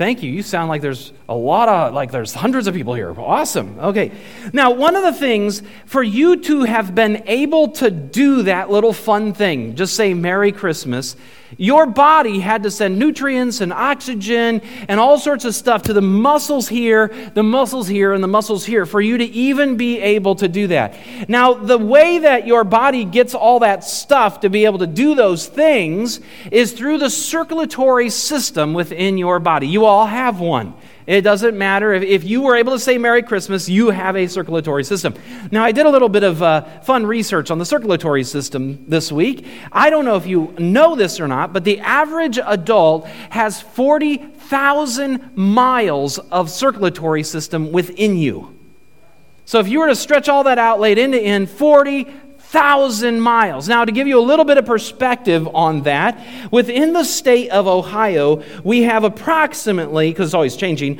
thank you. You sound like there's there's hundreds of people here. Awesome. Okay. Now, one of the things for you to have been able to do that little fun thing, just say Merry Christmas, your body had to send nutrients and oxygen and all sorts of stuff to the muscles here, and the muscles here for you to even be able to do that. Now, the way that your body gets all that stuff to be able to do those things is through the circulatory system within your body. You all have one. It doesn't matter. If you were able to say Merry Christmas, you have a circulatory system. Now, I did a little bit of fun research on the circulatory system this week. I don't know if you know this or not, but the average adult has 40,000 miles of circulatory system within you. So if you were to stretch all that out, laid end to end, 40,000 miles. Now, to give you a little bit of perspective on that, within the state of Ohio, we have approximately, because it's always changing,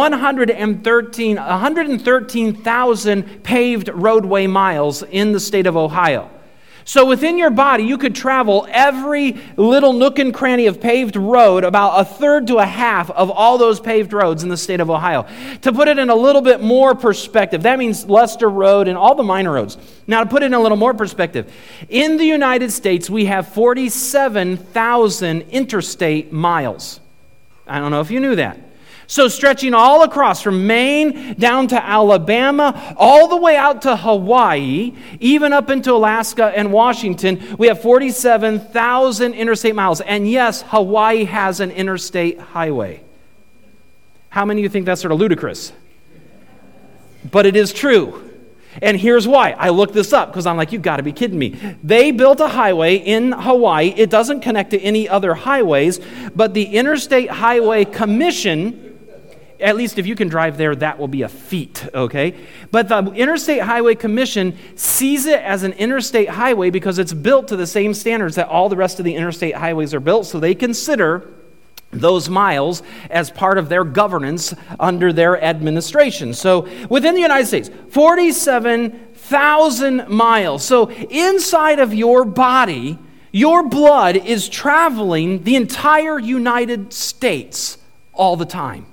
113,000 paved roadway miles in the state of Ohio. So within your body, you could travel every little nook and cranny of paved road, about a third to a half of all those paved roads in the state of Ohio. To put it in a little bit more perspective, that means Leicester Road and all the minor roads. Now, to put it in a little more perspective, in the United States, we have 47,000 interstate miles. I don't know if you knew that. So stretching all across from Maine down to Alabama, all the way out to Hawaii, even up into Alaska and Washington, we have 47,000 interstate miles. And yes, Hawaii has an interstate highway. How many of you think that's sort of ludicrous? But it is true. And here's why. I looked this up because I'm like, you've got to be kidding me. They built a highway in Hawaii. It doesn't connect to any other highways, but the Interstate Highway Commission, at least if you can drive there, that will be a feat, okay? But the Interstate Highway Commission sees it as an interstate highway because it's built to the same standards that all the rest of the interstate highways are built, so they consider those miles as part of their governance under their administration. So within the United States, 47,000 miles. So inside of your body, your blood is traveling the entire United States all the time.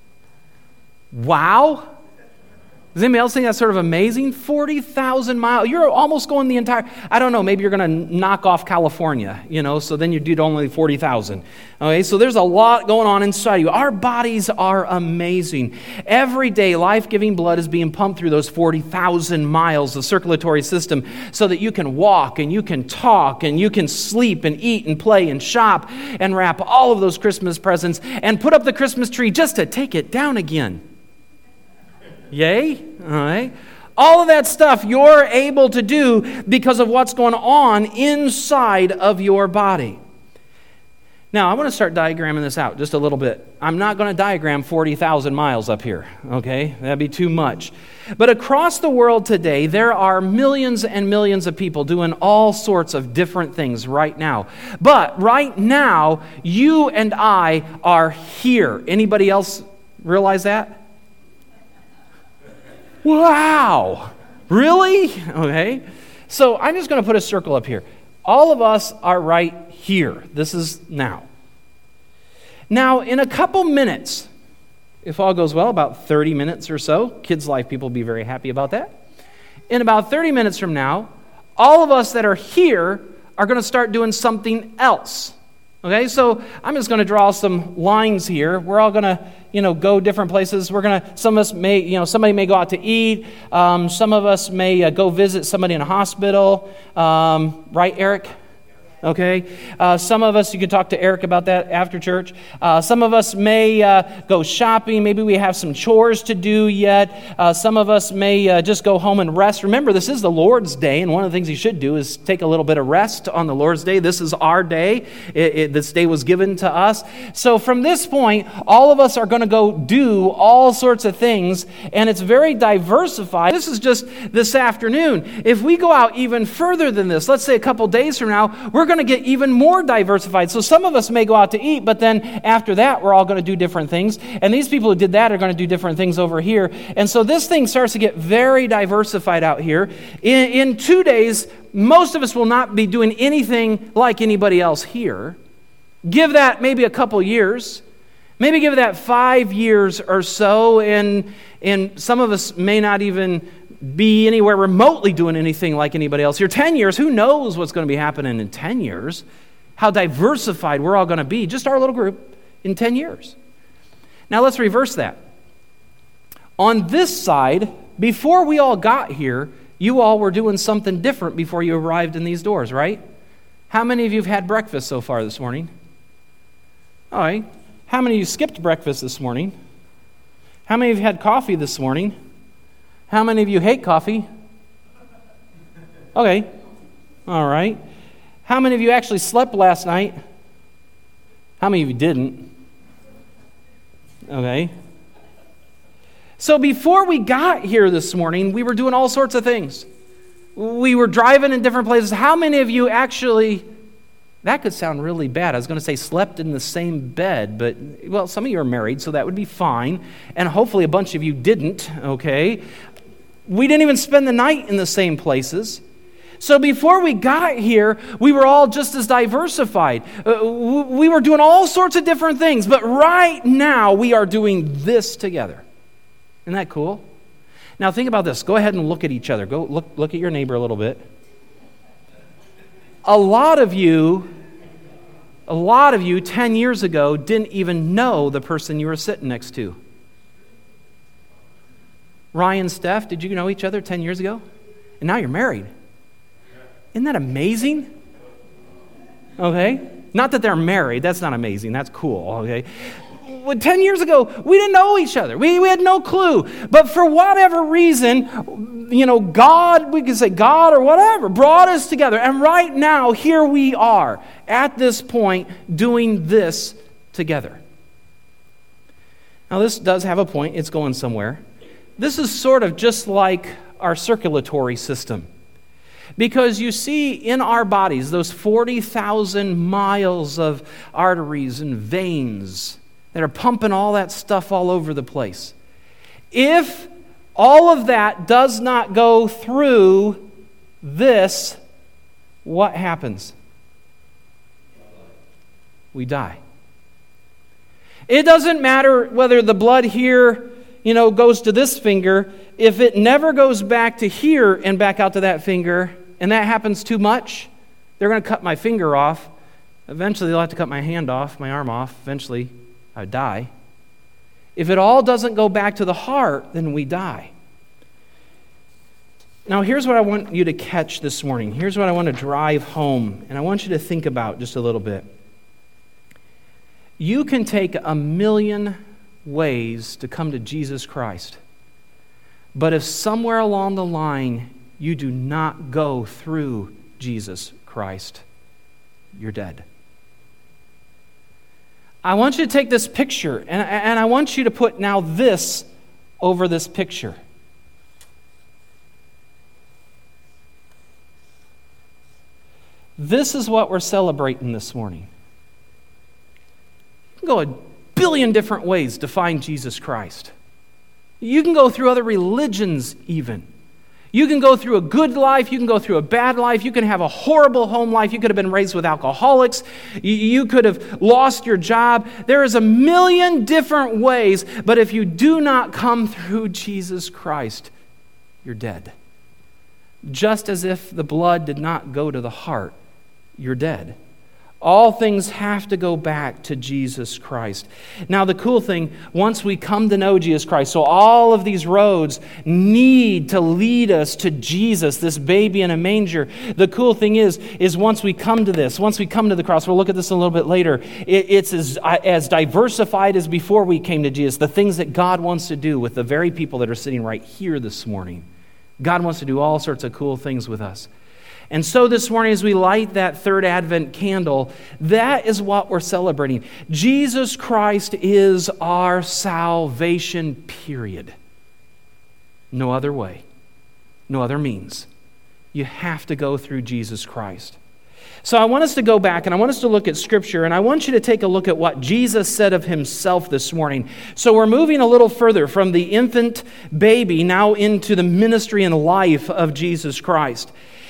Wow. Does anybody else think that's sort of amazing? 40,000 miles. You're almost going the entire, I don't know, maybe you're going to knock off California, so then you do only 40,000. Okay, so there's a lot going on inside you. Our bodies are amazing. Every day, life-giving blood is being pumped through those 40,000 miles of circulatory system so that you can walk and you can talk and you can sleep and eat and play and shop and wrap all of those Christmas presents and put up the Christmas tree just to take it down again. Yay? All right. All of that stuff you're able to do because of what's going on inside of your body. Now, I want to start diagramming this out just a little bit. I'm not going to diagram 40,000 miles up here, okay? That'd be too much. But across the world today, there are millions and millions of people doing all sorts of different things right now. But right now, you and I are here. Anybody else realize that? Wow! Really? Okay. So I'm just going to put a circle up here. All of us are right here. This is now. Now, in a couple minutes, if all goes well, about 30 minutes or so, Kids Life people will be very happy about that. In about 30 minutes from now, all of us that are here are going to start doing something else. Okay, so I'm just going to draw some lines here. We're all going to, go different places. Some of us may, somebody may go out to eat. Some of us may go visit somebody in a hospital. Right, Eric? Okay. Some of us, you can talk to Eric about that after church. Some of us may go shopping. Maybe we have some chores to do yet. Some of us may just go home and rest. Remember, this is the Lord's Day, and one of the things you should do is take a little bit of rest on the Lord's Day. This is our day. This day was given to us. So from this point, all of us are going to go do all sorts of things, and it's very diversified. This is just this afternoon. If we go out even further than this, let's say a couple days from now, we're going to get even more diversified. So some of us may go out to eat, but then after that, we're all going to do different things. And these people who did that are going to do different things over here. And so this thing starts to get very diversified out here. In 2 days, most of us will not be doing anything like anybody else here. Give that maybe a couple years. Maybe give that 5 years or so, and some of us may not even be anywhere remotely doing anything like anybody else here. 10 years, who knows what's going to be happening in 10 years? How diversified we're all going to be, just our little group, in 10 years. Now let's reverse that. On this side, before we all got here, you all were doing something different before you arrived in these doors, right? How many of you have had breakfast so far this morning? All right. How many of you skipped breakfast this morning? How many of you had coffee this morning? How many of you hate coffee? Okay. All right. How many of you actually slept last night? How many of you didn't? Okay. So before we got here this morning, we were doing all sorts of things. We were driving in different places. How many of you actually, that could sound really bad. I was going to say slept in the same bed, but, well, some of you are married, so that would be fine. And hopefully a bunch of you didn't, okay? We didn't even spend the night in the same places. So before we got here, we were all just as diversified. We were doing all sorts of different things, but right now we are doing this together. Isn't that cool? Now think about this. Go ahead and look at each other. Go look at your neighbor a little bit. A lot of you 10 years ago didn't even know the person you were sitting next to. Ryan, Steph, did you know each other 10 years ago? And now you're married. Isn't that amazing? Okay? Not that they're married. That's not amazing. That's cool. Okay? 10 years ago, we didn't know each other. We had no clue. But for whatever reason, God, we could say God or whatever, brought us together. And right now, here we are at this point doing this together. Now, this does have a point. It's going somewhere. This is sort of just like our circulatory system. Because you see in our bodies, those 40,000 miles of arteries and veins that are pumping all that stuff all over the place. If all of that does not go through this, what happens? We die. It doesn't matter whether the blood here, goes to this finger. If it never goes back to here and back out to that finger, and that happens too much, they're going to cut my finger off. Eventually, they'll have to cut my hand off, my arm off. Eventually, I would die. If it all doesn't go back to the heart, then we die. Now, here's what I want you to catch this morning. Here's what I want to drive home, and I want you to think about just a little bit. You can take 1,000,000 ways to come to Jesus Christ, but if somewhere along the line you do not go through Jesus Christ, you're dead. I want you to take this picture, and I want you to put now this over this picture. This is what we're celebrating this morning. You can go a billion different ways to find Jesus Christ. You can go through other religions even. You can go through a good life. You can go through a bad life. You can have a horrible home life. You could have been raised with alcoholics. You could have lost your job. There is 1,000,000 different ways, but if you do not come through Jesus Christ, you're dead. Just as if the blood did not go to the heart, you're dead. All things have to go back to Jesus Christ. Now, the cool thing, once we come to know Jesus Christ, so all of these roads need to lead us to Jesus, this baby in a manger. The cool thing is once we come to this, once we come to the cross, we'll look at this a little bit later, it's as diversified as before we came to Jesus, the things that God wants to do with the very people that are sitting right here this morning. God wants to do all sorts of cool things with us. And so this morning as we light that third Advent candle, that is what we're celebrating. Jesus Christ is our salvation, period. No other way, no other means. You have to go through Jesus Christ. So I want us to go back and I want us to look at Scripture, and I want you to take a look at what Jesus said of himself this morning. So we're moving a little further from the infant baby now into the ministry and life of Jesus Christ.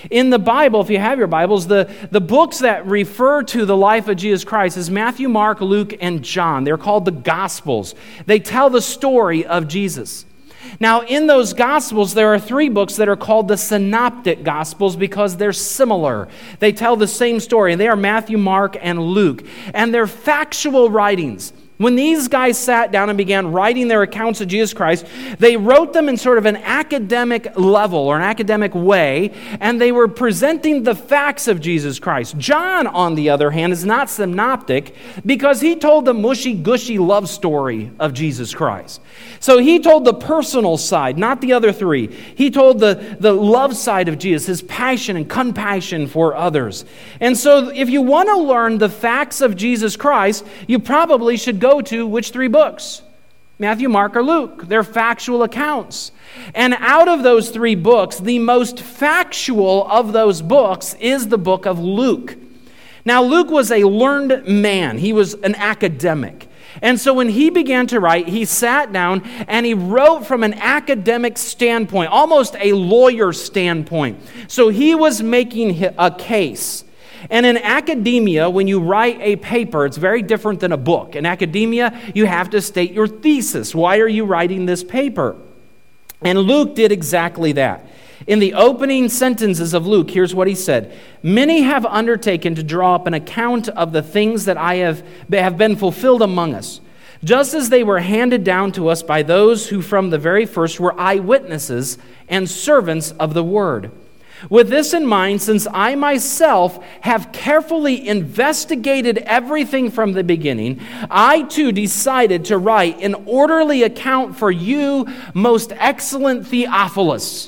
In the Bible, if you have your Bibles, the books that refer to the life of Jesus Christ is Matthew, Mark, Luke, and John. They're called the Gospels. They tell the story of Jesus. Now, in those Gospels, there are 3 books that are called the Synoptic Gospels because they're similar. They tell the same story, and they are Matthew, Mark, and Luke. And they're factual writings. When these guys sat down and began writing their accounts of Jesus Christ, they wrote them in sort of an academic level or an academic way, and they were presenting the facts of Jesus Christ. John, on the other hand, is not synoptic because he told the mushy-gushy love story of Jesus Christ. So he told the personal side, not the other 3. He told the love side of Jesus, his passion and compassion for others. And so if you want to learn the facts of Jesus Christ, you probably should go to which 3 books? Matthew, Mark, or Luke. They're factual accounts. And out of those 3 books, the most factual of those books is the book of Luke. Now, Luke was a learned man. He was an academic. And so when he began to write, he sat down and he wrote from an academic standpoint, almost a lawyer standpoint. So he was making a case. And in academia, when you write a paper, it's very different than a book. In academia, you have to state your thesis. Why are you writing this paper? And Luke did exactly that. In the opening sentences of Luke, here's what he said. Many have undertaken to draw up an account of the things that have been fulfilled among us, just as they were handed down to us by those who from the very first were eyewitnesses and servants of the word. With this in mind, since I myself have carefully investigated everything from the beginning, I too decided to write an orderly account for you, most excellent Theophilus.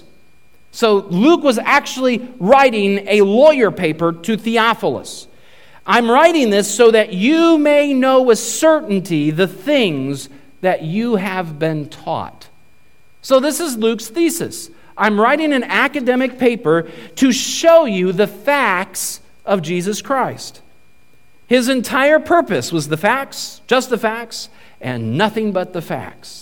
So Luke was actually writing a lawyer paper to Theophilus. I'm writing this so that you may know with certainty the things that you have been taught. So this is Luke's thesis. I'm writing an academic paper to show you the facts of Jesus Christ. His entire purpose was the facts, just the facts, and nothing but the facts.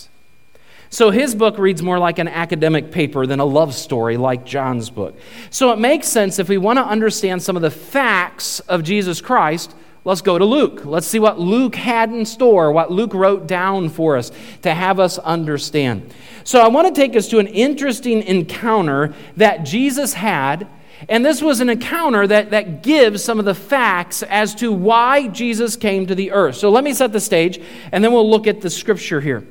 So his book reads more like an academic paper than a love story like John's book. So it makes sense if we want to understand some of the facts of Jesus Christ, let's go to Luke. Let's see what Luke had in store, what Luke wrote down for us to have us understand. So I want to take us to an interesting encounter that Jesus had, and this was an encounter that gives some of the facts as to why Jesus came to the earth. So let me set the stage, and then we'll look at the scripture here.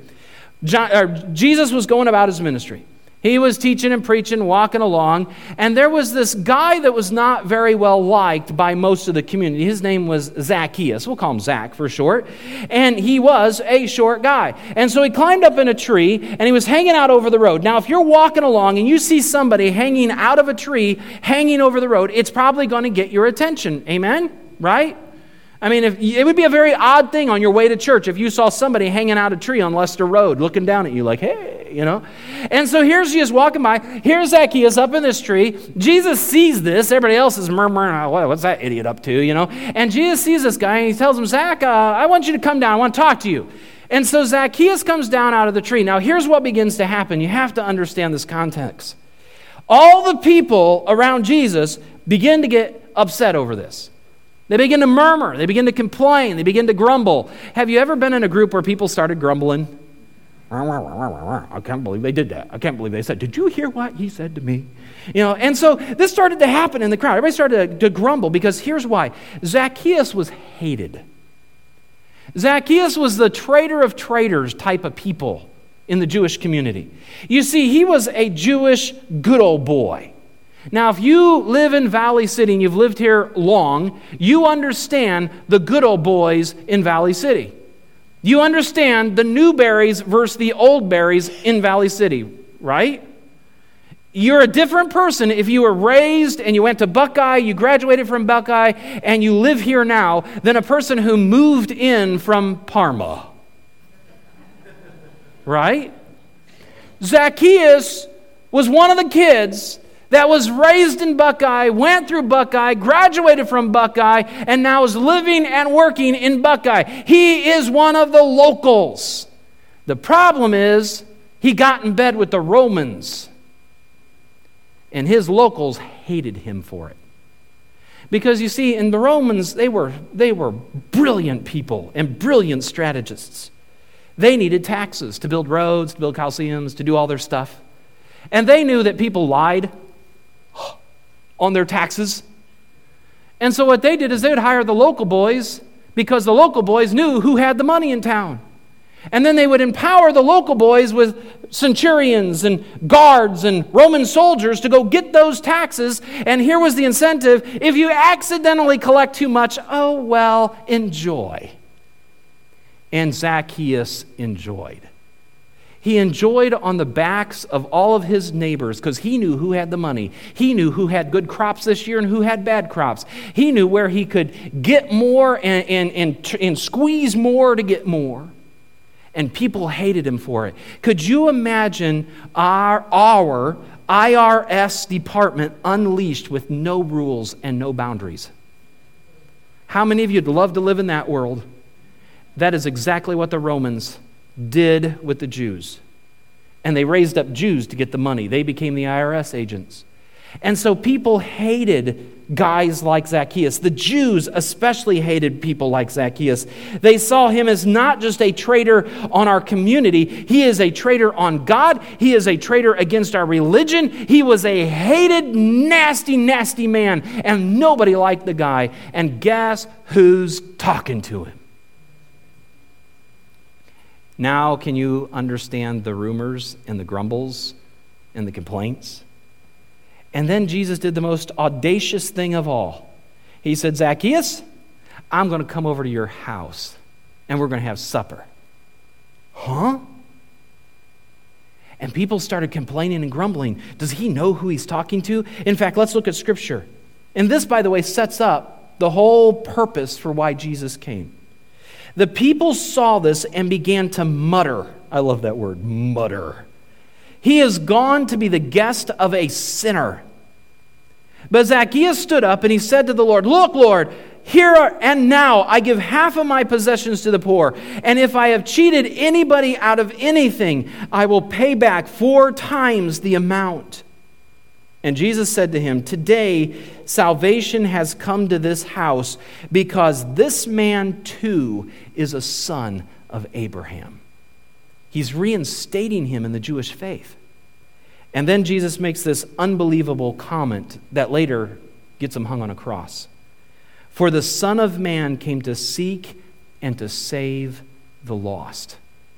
Jesus was going about his ministry. He was teaching and preaching, walking along, and there was this guy that was not very well liked by most of the community. His name was Zacchaeus. We'll call him Zach for short. And he was a short guy. And so he climbed up in a tree, and he was hanging out over the road. Now, if you're walking along and you see somebody hanging out of a tree, hanging over the road, it's probably going to get your attention. Amen? Right? I mean, it would be a very odd thing on your way to church if you saw somebody hanging out a tree on Leicester Road looking down at you like, hey, you know. And so here's Jesus walking by. Here's Zacchaeus up in this tree. Jesus sees this. Everybody else is murmuring, oh, what's that idiot up to, you know. And Jesus sees this guy and he tells him, Zach, I want you to come down. I want to talk to you. And so Zacchaeus comes down out of the tree. Now here's what begins to happen. You have to understand this context. All the people around Jesus begin to get upset over this. They begin to murmur. They begin to complain. They begin to grumble. Have you ever been in a group where people started grumbling? I can't believe they did that. I can't believe they said, did you hear what he said to me? You know, and so this started to happen in the crowd. Everybody started to grumble because here's why. Zacchaeus was hated. Zacchaeus was the traitor of traitors type of people in the Jewish community. You see, he was a Jewish good old boy. Now, if you live in Valley City and you've lived here long, you understand the good old boys in Valley City. You understand the new berries versus the old berries in Valley City, right? You're a different person if you were raised and you went to Buckeye, you graduated from Buckeye, and you live here now than a person who moved in from Parma. Right? Zacchaeus was one of the kids that was raised in Buckeye, went through Buckeye, graduated from Buckeye, and now is living and working in Buckeye. He is one of the locals. The problem is he got in bed with the Romans. And his locals hated him for it. Because you see, in the Romans, they were brilliant people and brilliant strategists. They needed taxes to build roads, to build coliseums, to do all their stuff. And they knew that people lied on their taxes. And so what they did is they would hire the local boys, because the local boys knew who had the money in town. And then they would empower the local boys with centurions and guards and Roman soldiers to go get those taxes. And here was the incentive: if you accidentally collect too much, oh well, enjoy. And Zacchaeus enjoyed. He enjoyed on the backs of all of his neighbors, because he knew who had the money. He knew who had good crops this year and who had bad crops. He knew where he could get more and squeeze more to get more. And people hated him for it. Could you imagine our IRS department unleashed with no rules and no boundaries? How many of you would love to live in that world? That is exactly what the Romans did with the Jews. And they raised up Jews to get the money. They became the IRS agents. And so people hated guys like Zacchaeus. The Jews especially hated people like Zacchaeus. They saw him as not just a traitor on our community. He is a traitor on God. He is a traitor against our religion. He was a hated, nasty, nasty man. And nobody liked the guy. And guess who's talking to him? Now can you understand the rumors and the grumbles and the complaints? And then Jesus did the most audacious thing of all. He said, Zacchaeus, I'm going to come over to your house and we're going to have supper. Huh? And people started complaining and grumbling. Does he know who he's talking to? In fact, let's look at Scripture. And this, by the way, sets up the whole purpose for why Jesus came. The people saw this and began to mutter. I love that word, mutter. He is gone to be the guest of a sinner. But Zacchaeus stood up and he said to the Lord, Look, Lord, here and now I give half of my possessions to the poor. And if I have cheated anybody out of anything, I will pay back 4 times the amount. And Jesus said to him, Today salvation has come to this house, because this man too is a son of Abraham. He's reinstating him in the Jewish faith. And then Jesus makes this unbelievable comment that later gets him hung on a cross. For the Son of Man came to seek and to save the lost.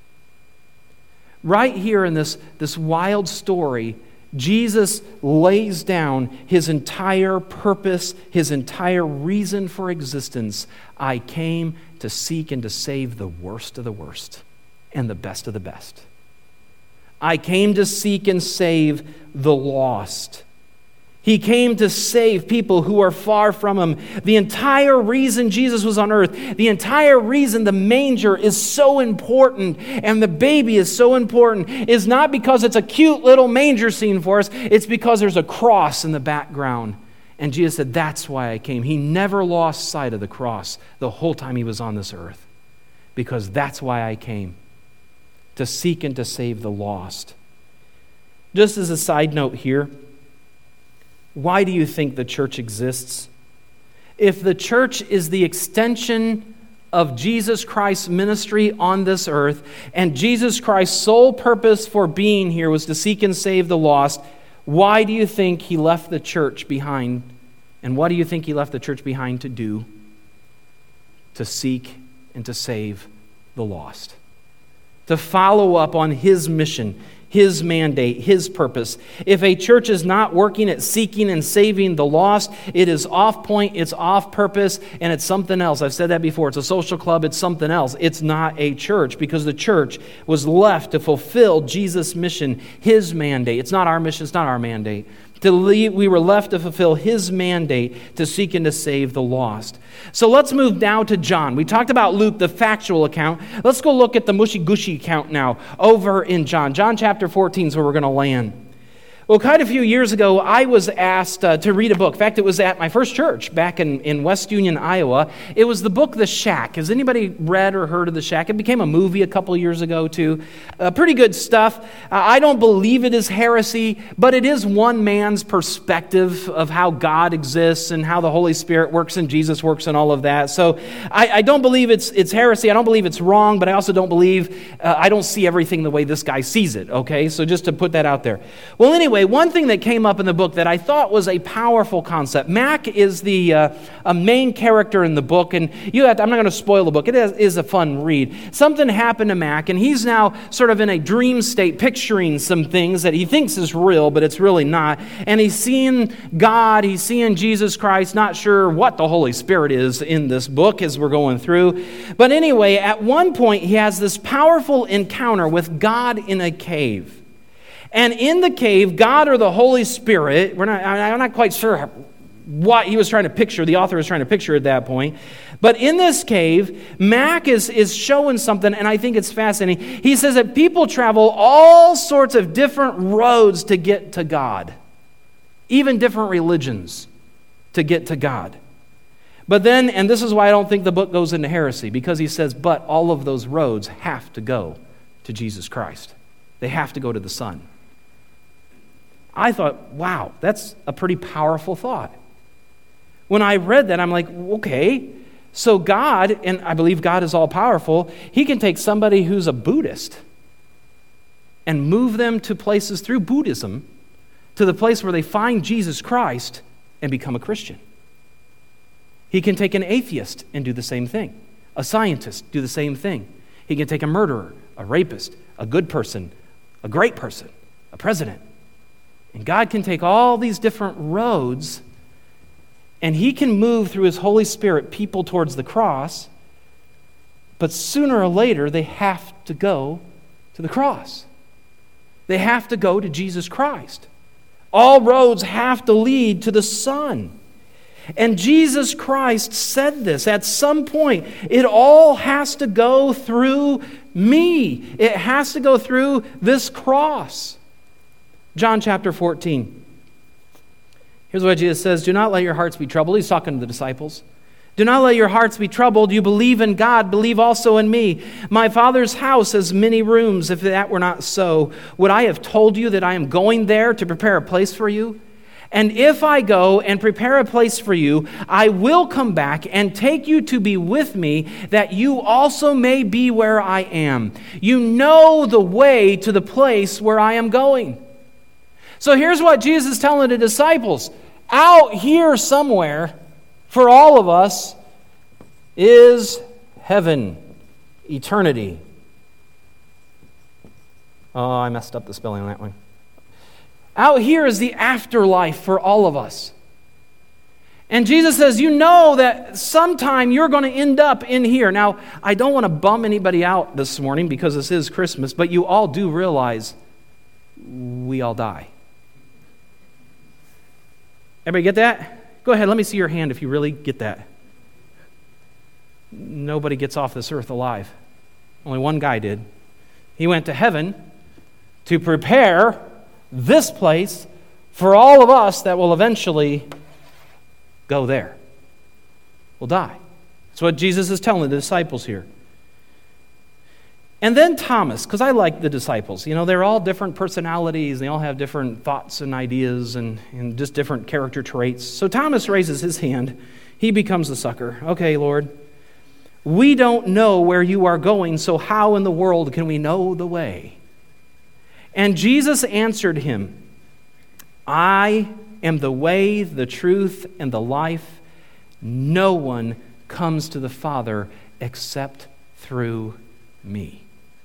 Right here in this wild story, Jesus lays down his entire purpose, his entire reason for existence. I came to seek and to save the worst of the worst and the best of the best. I came to seek and save the lost. He came to save people who are far from him. The entire reason Jesus was on earth, the entire reason the manger is so important and the baby is so important, is not because it's a cute little manger scene for us. It's because there's a cross in the background. And Jesus said, that's why I came. He never lost sight of the cross the whole time he was on this earth, because that's why I came, to seek and to save the lost. Just as a side note here, why do you think the church exists? If the church is the extension of Jesus Christ's ministry on this earth, and Jesus Christ's sole purpose for being here was to seek and save the lost, why do you think he left the church behind? And what do you think he left the church behind to do? To seek and to save the lost. To follow up on his mission, his mandate, his purpose. If a church is not working at seeking and saving the lost, it is off point, it's off purpose, and it's something else. I've said that before. It's a social club, it's something else. It's not a church, because the church was left to fulfill Jesus' mission, his mandate. It's not our mission, it's not our mandate. We were left to fulfill his mandate to seek and to save the lost. So let's move now to John. We talked about Luke, the factual account. Let's go look at the mushy-gushy account now over in John. John chapter 14 is where we're going to land. Well, quite a few years ago, I was asked to read a book. In fact, it was at my first church back in West Union, Iowa. It was the book The Shack. Has anybody read or heard of The Shack? It became a movie a couple years ago, too. Pretty good stuff. I don't believe it is heresy, but it is one man's perspective of how God exists and how the Holy Spirit works and Jesus works and all of that. So I don't believe it's heresy. I don't believe it's wrong, but I also don't believe, I don't see everything the way this guy sees it, okay? So just to put that out there. Well, anyway, one thing that came up in the book that I thought was a powerful concept. Mac is the a main character in the book, and I'm not going to spoil the book. It is a fun read. Something happened to Mac, and he's now sort of in a dream state, picturing some things that he thinks is real, but it's really not. And he's seeing God, he's seeing Jesus Christ, not sure what the Holy Spirit is in this book as we're going through. But anyway, at one point, he has this powerful encounter with God in a cave. And in the cave, God or the Holy Spirit, I'm not quite sure what he was trying to picture, the author was trying to picture at that point. But in this cave, Mac is showing something, and I think it's fascinating. He says that people travel all sorts of different roads to get to God, even different religions to get to God. But then, and this is why I don't think the book goes into heresy, because he says, but all of those roads have to go to Jesus Christ. They have to go to the Son. I thought, wow, that's a pretty powerful thought. When I read that, I'm like, okay, so God, and I believe God is all-powerful, he can take somebody who's a Buddhist and move them to places through Buddhism to the place where they find Jesus Christ and become a Christian. He can take an atheist and do the same thing. A scientist, do the same thing. He can take a murderer, a rapist, a good person, a great person, a president. And God can take all these different roads, and he can move through his Holy Spirit people towards the cross, but sooner or later they have to go to the cross. They have to go to Jesus Christ. All roads have to lead to the Son. And Jesus Christ said this. At some point, it all has to go through me. It has to go through this cross. John chapter 14. Here's what Jesus says. Do not let your hearts be troubled. He's talking to the disciples. Do not let your hearts be troubled. You believe in God, believe also in me. My Father's house has many rooms. If that were not so, would I have told you that I am going there to prepare a place for you? And if I go and prepare a place for you, I will come back and take you to be with me, that you also may be where I am. You know the way to the place where I am going. So here's what Jesus is telling the disciples. Out here somewhere, for all of us, is heaven, eternity. Oh, I messed up the spelling on that one. Out here is the afterlife for all of us. And Jesus says, you know that sometime you're going to end up in here. Now, I don't want to bum anybody out this morning because this is Christmas, but you all do realize we all die. Everybody get that? Go ahead, let me see your hand if you really get that. Nobody gets off this earth alive. Only one guy did. He went to heaven to prepare this place for all of us that will eventually go there. We'll die. That's what Jesus is telling the disciples here. And then Thomas, because I like the disciples. You know, they're all different personalities. They all have different thoughts and ideas and just different character traits. So Thomas raises his hand. He becomes the sucker. Okay, Lord, we don't know where you are going, so how in the world can we know the way? And Jesus answered him, I am the way, the truth, and the life. No one comes to the Father except through me.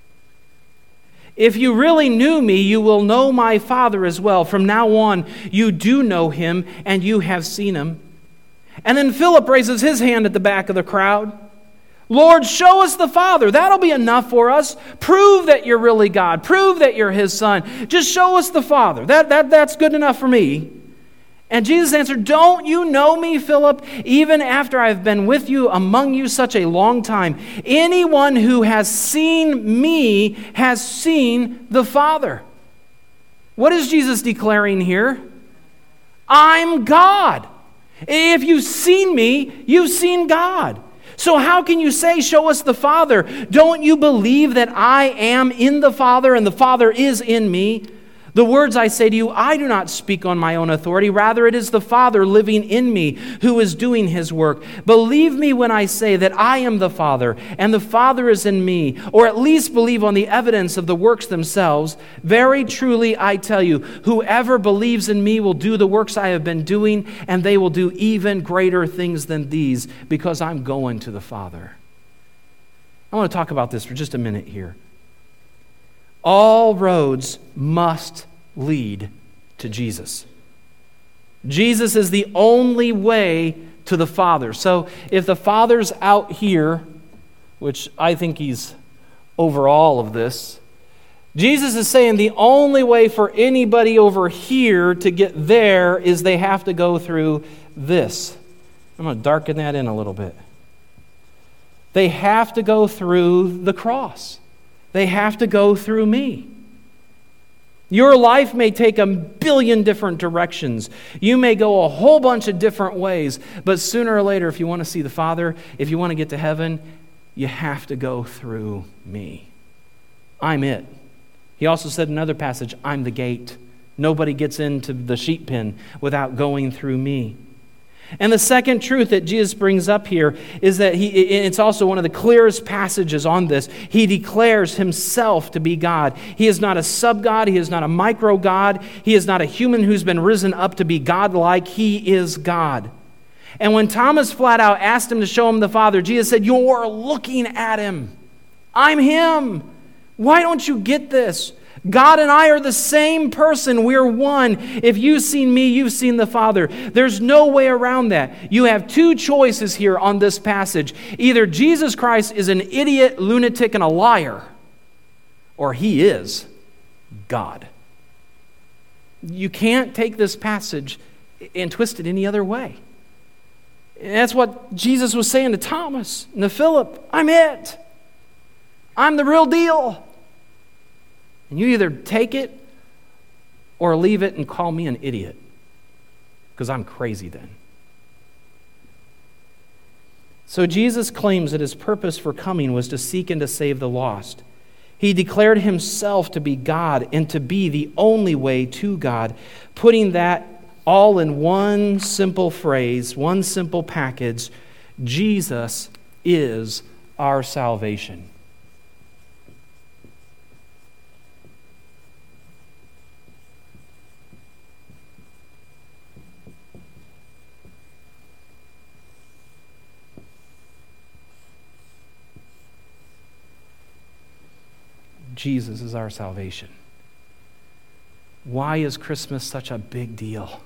If you really knew me, you will know my Father as well. From now on, you do know him, and you have seen him. And then Philip raises his hand at the back of the crowd. Lord, show us the Father. That'll be enough for us. Prove that you're really God. Prove that you're his Son. Just show us the Father. That's good enough for me. And Jesus answered, don't you know me, Philip, even after I've been with you among you such a long time? Anyone who has seen me has seen the Father. What is Jesus declaring here? I'm God. If you've seen me, you've seen God. So how can you say, show us the Father? Don't you believe that I am in the Father and the Father is in me? The words I say to you, I do not speak on my own authority. Rather, it is the Father living in me who is doing His work. Believe me when I say that I am the Father and the Father is in me, or at least believe on the evidence of the works themselves. Very truly, I tell you, whoever believes in me will do the works I have been doing, and they will do even greater things than these, because I'm going to the Father. I want to talk about this for just a minute here. All roads must lead to Jesus. Jesus is the only way to the Father. So if the Father's out here, which I think He's over all of this, Jesus is saying the only way for anybody over here to get there is they have to go through this. I'm going to darken that in a little bit. They have to go through the cross. They have to go through me. Your life may take a billion different directions. You may go a whole bunch of different ways, but sooner or later, if you want to see the Father, if you want to get to heaven, you have to go through me. I'm it. He also said in another passage, I'm the gate. Nobody gets into the sheep pen without going through me. And the second truth that Jesus brings up here is that it's also one of the clearest passages on this. He declares Himself to be God. He is not a sub-God. He is not a micro-God. He is not a human who's been risen up to be God-like. He is God. And when Thomas flat out asked Him to show him the Father, Jesus said, you're looking at Him. I'm Him. Why don't you get this? God and I are the same person. We're one. If you've seen me, you've seen the Father. There's no way around that. You have two choices here on this passage. Either Jesus Christ is an idiot, lunatic, and a liar, or He is God. You can't take this passage and twist it any other way. And that's what Jesus was saying to Thomas and to Philip. I'm it. I'm the real deal. And you either take it or leave it and call me an idiot, because I'm crazy then. So Jesus claims that His purpose for coming was to seek and to save the lost. He declared Himself to be God and to be the only way to God, putting that all in one simple phrase, one simple package: Jesus is our salvation. Jesus is our salvation. Why is Christmas such a big deal?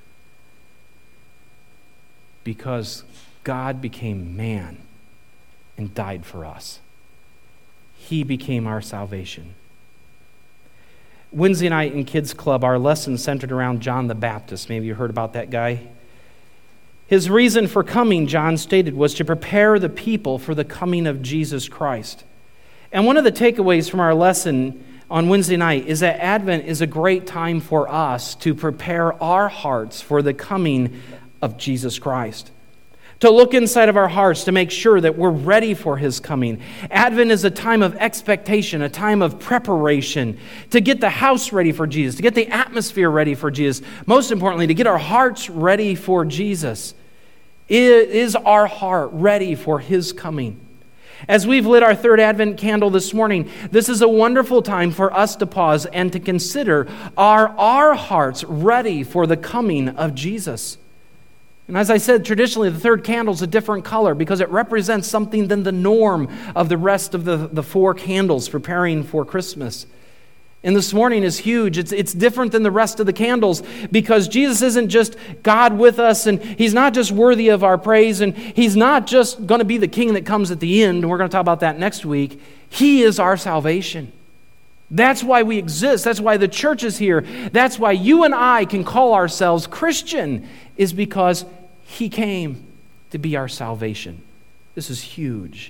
Because God became man and died for us. He became our salvation. Wednesday night in Kids Club, our lesson centered around John the Baptist. Maybe you heard about that guy. His reason for coming, John stated, was to prepare the people for the coming of Jesus Christ. And one of the takeaways from our lesson on Wednesday night is that Advent is a great time for us to prepare our hearts for the coming of Jesus Christ. To look inside of our hearts to make sure that we're ready for His coming. Advent is a time of expectation, a time of preparation, to get the house ready for Jesus, to get the atmosphere ready for Jesus. Most importantly, to get our hearts ready for Jesus. Is our heart ready for His coming? As we've lit our third Advent candle this morning, this is a wonderful time for us to pause and to consider, are our hearts ready for the coming of Jesus? And as I said, traditionally, the third candle is a different color because it represents something than the norm of the rest of the four candles preparing for Christmas. And this morning is huge. It's different than the rest of the candles because Jesus isn't just God with us, and He's not just worthy of our praise, and He's not just going to be the King that comes at the end, and we're going to talk about that next week. He is our salvation. That's why we exist. That's why the church is here. That's why you and I can call ourselves Christian, is because He came to be our salvation. This is huge.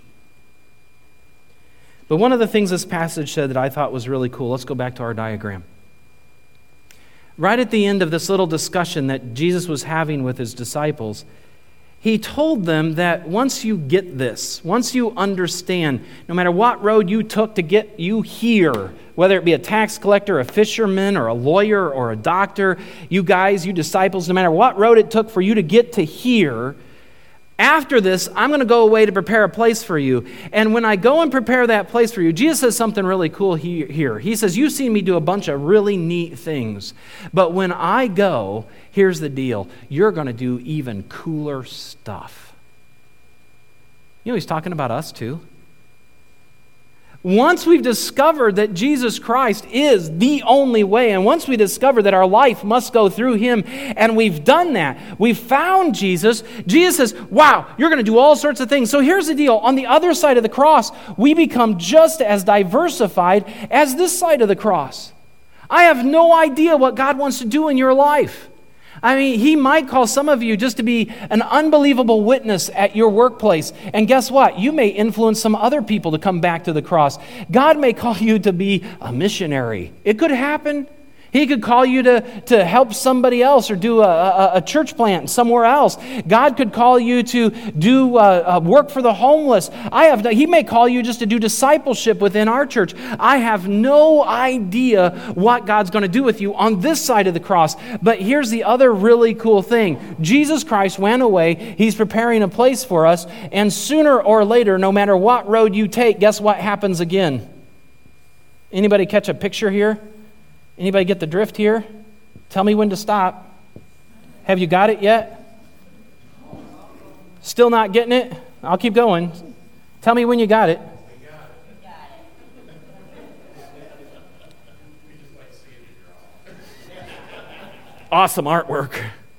But one of the things this passage said that I thought was really cool, let's go back to our diagram. Right at the end of this little discussion that Jesus was having with his disciples, he told them that once you get this, once you understand, no matter what road you took to get you here, whether it be a tax collector, a fisherman, or a lawyer, or a doctor, you guys, you disciples, no matter what road it took for you to get to here, after this, I'm going to go away to prepare a place for you. And when I go and prepare that place for you, Jesus says something really cool here. He says, you've seen me do a bunch of really neat things. But when I go, here's the deal. You're going to do even cooler stuff. You know, he's talking about us too. Once we've discovered that Jesus Christ is the only way, and once we discover that our life must go through him, and we've done that, we've found Jesus, Jesus says, wow, you're going to do all sorts of things. So here's the deal. On the other side of the cross, we become just as diversified as this side of the cross. I have no idea what God wants to do in your life. I mean, he might call some of you just to be an unbelievable witness at your workplace. And guess what? You may influence some other people to come back to the cross. God may call you to be a missionary. It could happen. He could call you to help somebody else or do a church plant somewhere else. God could call you to do work for the homeless. He may call you just to do discipleship within our church. I have no idea what God's going to do with you on this side of the cross. But here's the other really cool thing. Jesus Christ went away. He's preparing a place for us. And sooner or later, no matter what road you take, guess what happens again? Anybody catch a picture here? Anybody get the drift here? Tell me when to stop. Have you got it yet? Still not getting it? I'll keep going. Tell me when you got it. Awesome artwork.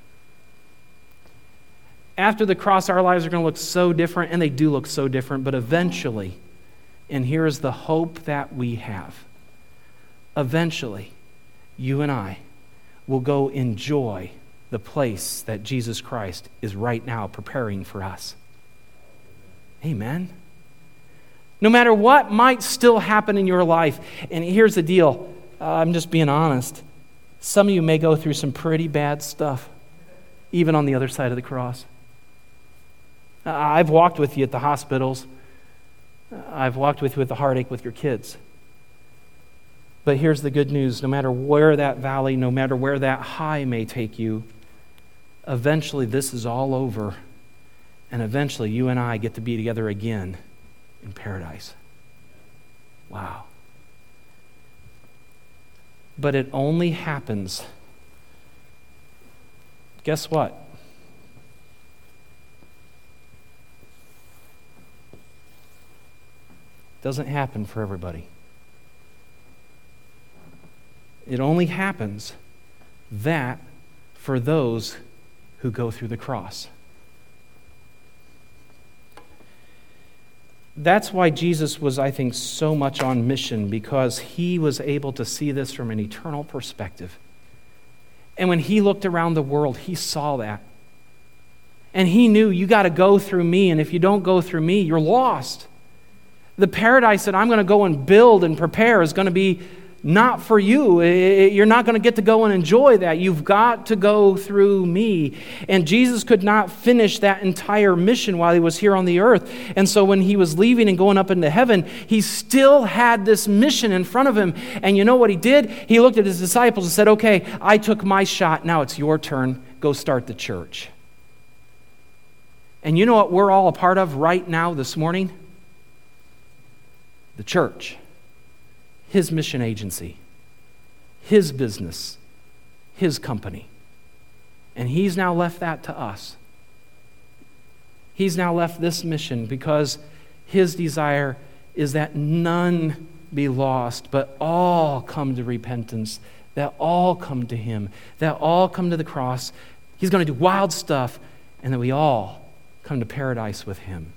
After the cross, our lives are going to look so different, and they do look so different, but eventually, and here is the hope that we have, eventually, you and I will go enjoy the place that Jesus Christ is right now preparing for us. Amen. No matter what might still happen in your life, and here's the deal, I'm just being honest, some of you may go through some pretty bad stuff, even on the other side of the cross. I've walked with you at the hospitals. I've walked with you with the heartache with your kids. But here's the good news. No matter where that valley, no matter where that high may take you, eventually this is all over. And eventually you and I get to be together again in paradise. Wow. But it only happens, guess what? Doesn't happen for everybody. It only happens that for those who go through the cross. That's why Jesus was, I think, so much on mission, because he was able to see this from an eternal perspective. And when he looked around the world, he saw that. And he knew, you got to go through me, and if you don't go through me, you're lost. The paradise that I'm going to go and build and prepare is going to be not for you. You're not going to get to go and enjoy that. You've got to go through me. And Jesus could not finish that entire mission while he was here on the earth. And so when he was leaving and going up into heaven, he still had this mission in front of him. And you know what he did? He looked at his disciples and said, okay, I took my shot. Now it's your turn. Go start the church. And you know what we're all a part of right now this morning? The church. His mission agency, his business, his company. And he's now left that to us. He's now left this mission because his desire is that none be lost, but all come to repentance, that all come to him, that all come to the cross. He's going to do wild stuff, and that we all come to paradise with him.